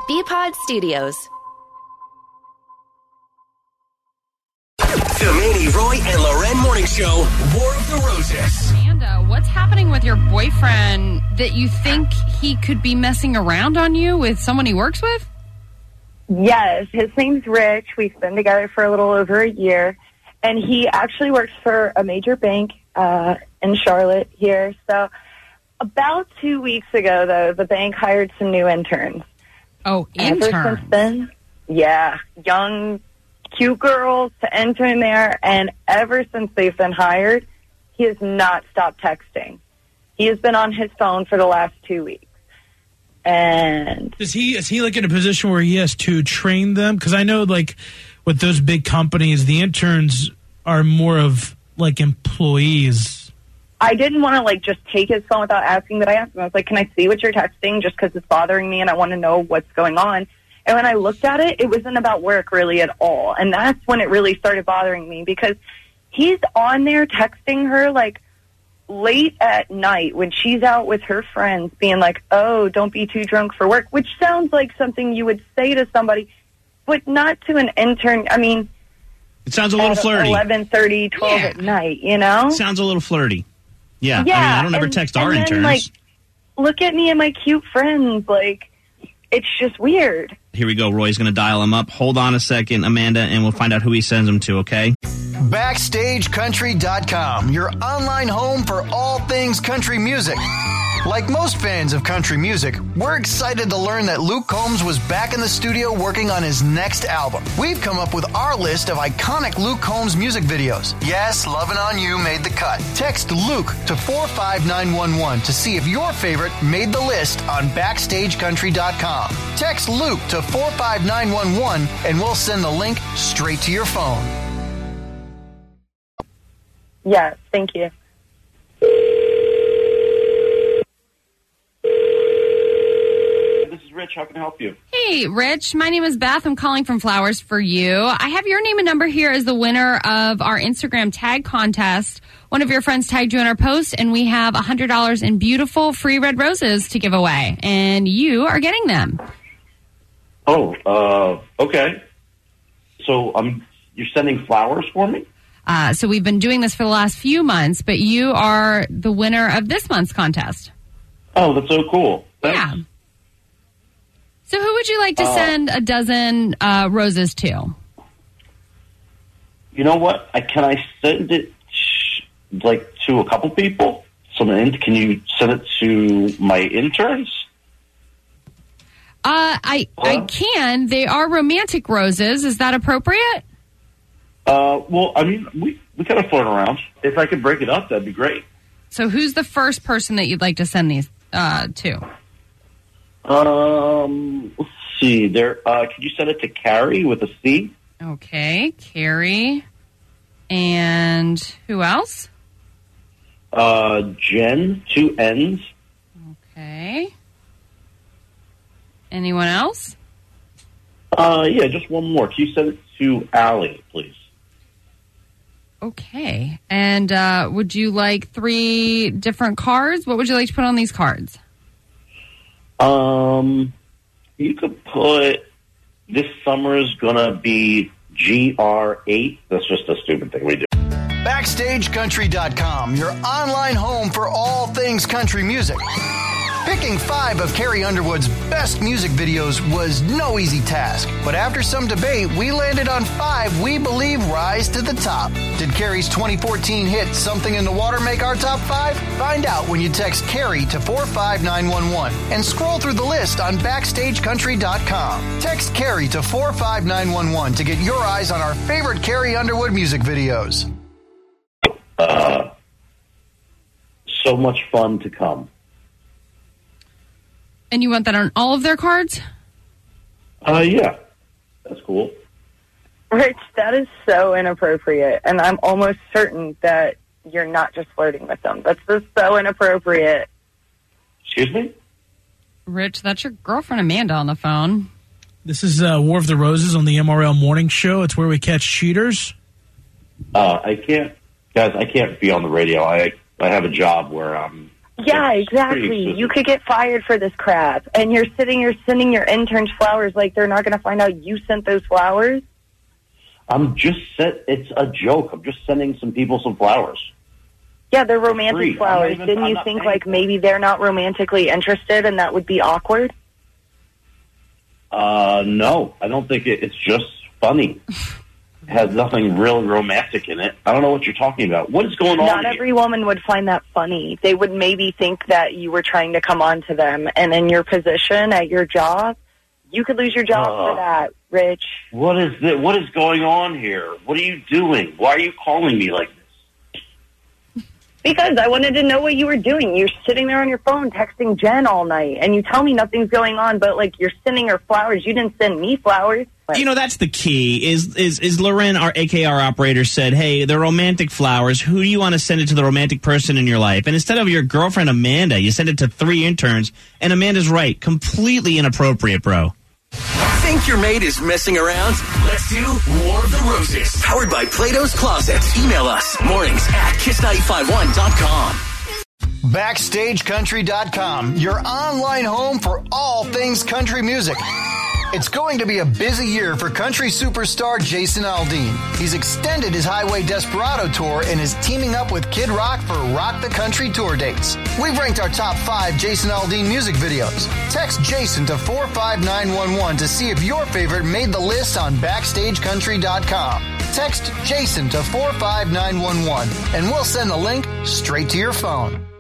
BPod Studios. The Manny, Roy, and Loren Morning Show, War of the Roses. Amanda, what's happening with your boyfriend that you think he could be messing around on you with someone he works with? Yes, his name's Rich. We've been together for a little over a year, and he actually works for a major bank in Charlotte here. So about 2 weeks ago, though, the bank hired some new interns. Oh, interns. Ever since then, yeah, young, cute girls to intern there, and ever since they've been hired, he has not stopped texting. He has been on his phone for the last 2 weeks. And is he like in a position where he has to train them? Because I know, like, with those big companies, the interns are more of like employees. I didn't want to like just take his phone without asking, but I asked him. I was like, "Can I see what you're texting? Just because it's bothering me, and I want to know what's going on." And when I looked at it, it wasn't about work really at all. And that's when it really started bothering me, because he's on there texting her like late at night when she's out with her friends, being like, "Oh, don't be too drunk for work," which sounds like something you would say to somebody, but not to an intern. I mean, it sounds a little flirty. 11:30, 12 at night, you know? Sounds a little flirty. Yeah. Yeah. I mean, I don't ever text our interns. Like, look at me and my cute friends. Like, it's just weird. Here we go. Roy's going to dial him up. Hold on a second, Amanda, and we'll find out who he sends him to, okay? BackstageCountry.com, your online home for all things country music. Like most fans of country music, we're excited to learn that Luke Combs was back in the studio working on his next album. We've come up with our list of iconic Luke Combs music videos. Yes, Lovin' On You made the cut. Text Luke to 45911 to see if your favorite made the list on BackstageCountry.com. Text Luke to 45911 and we'll send the link straight to your phone. Yeah, thank you. This is Rich. How can I help you? Hey, Rich. My name is Beth. I'm calling from Flowers for You. I have your name and number here as the winner of our Instagram tag contest. One of your friends tagged you in our post, and we have $100 in beautiful free red roses to give away, and you are getting them. Oh, okay. So you're sending flowers for me? So we've been doing this for the last few months, but you are the winner of this month's contest. Oh, that's so cool. Thanks. Yeah. So who would you like to send a dozen roses to? You know what? Can I send it to a couple people? Can you send it to my interns? I can. They are romantic roses. Is that appropriate? Well, I mean, we kind of flirt around. If I could break it up, that'd be great. So who's the first person that you'd like to send these to? Let's see. Could you send it to Carrie with a C? Okay, Carrie. And who else? Jen, 2 N's. Okay. Anyone else? Yeah, just one more. Can you send it to Allie, please? Okay. And would you like 3 different cards? What would you like to put on these cards? You could put, this summer is gonna be GR8. That's just a stupid thing we do. BackstageCountry.com, your online home for all things country music. Picking 5 of Carrie Underwood's best music videos was no easy task. But after some debate, we landed on 5 we believe rise to the top. Did Carrie's 2014 hit Something in the Water make our top 5? Find out when you text Carrie to 45911 and scroll through the list on BackstageCountry.com. Text Carrie to 45911 to get your eyes on our favorite Carrie Underwood music videos. So much fun to come. And you want that on all of their cards? Yeah. That's cool. Rich, that is so inappropriate, and I'm almost certain that you're not just flirting with them. That's just so inappropriate. Excuse me? Rich, that's your girlfriend Amanda on the phone. This is War of the Roses on the MRL Morning Show. It's where we catch cheaters. I can't be on the radio. I have a job where I'm Yeah, That's exactly. pretty You could get fired for this crap. And you're sending your interns flowers like they're not going to find out you sent those flowers. It's a joke. I'm just sending some people some flowers. Yeah, they're romantic Free. flowers. Didn't you think like maybe they're not romantically interested and that would be awkward? No, I don't think it's just funny. It has nothing really romantic in it. I don't know what you're talking about. What is going on Not here? every woman would find that funny. They would maybe think that you were trying to come on to them. And in your position at your job, you could lose your job for that, Rich. What is going on here? What are you doing? Why are you calling me like this? Because I wanted to know what you were doing. You're sitting there on your phone texting Jen all night, and you tell me nothing's going on, but, like, you're sending her flowers. You didn't send me flowers. You know, that's the key, is Loren, our AKR operator, said, hey, the romantic flowers, who do you want to send it to the romantic person in your life? And instead of your girlfriend Amanda, you send it to 3 interns, and Amanda's right. Completely inappropriate, bro. Think your mate is messing around? Let's do War of the Roses. Powered by Plato's Closet. Email us mornings@kiss951.com. BackstageCountry.com, your online home for all things country music. It's going to be a busy year for country superstar Jason Aldean. He's extended his Highway Desperado tour and is teaming up with Kid Rock for Rock the Country tour dates. We've ranked our top 5 Jason Aldean music videos. Text Jason to 45911 to see if your favorite made the list on BackstageCountry.com. Text Jason to 45911 and we'll send the link straight to your phone.